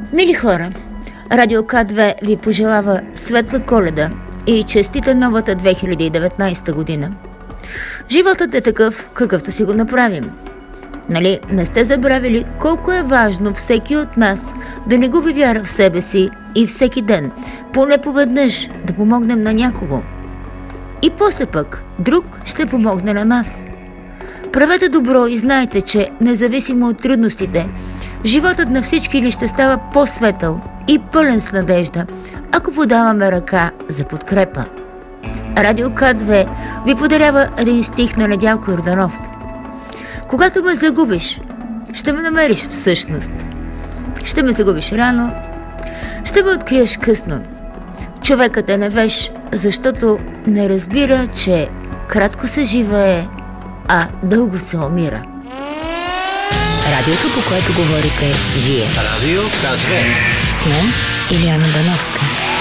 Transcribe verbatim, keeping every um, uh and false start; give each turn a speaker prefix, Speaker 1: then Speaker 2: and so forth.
Speaker 1: Мили хора, Радио К две ви пожелава светла Коледа и честита новата две хиляди и деветнадесета година. Животът е такъв, какъвто си го направим. Нали, не сте забравили колко е важно всеки от нас да не губи вяра в себе си и всеки ден, поне поведнъж, да помогнем на някого. И после пък, друг ще помогне на нас. Правете добро и знайте, че, независимо от трудностите, животът на всички ни ще става по-светъл и пълен с надежда, ако подаваме ръка за подкрепа. Радио К две ви подарява един стих на Недялко Йорданов. Когато ме загубиш, ще ме намериш всъщност. Ще ме загубиш рано, ще ме откриеш късно. Човекът е невеж, защото не разбира, че кратко се живее, а дълго се умира.
Speaker 2: Радиото, по което говорите вие.
Speaker 3: Радио К две.
Speaker 2: С мен Илияна Бановска.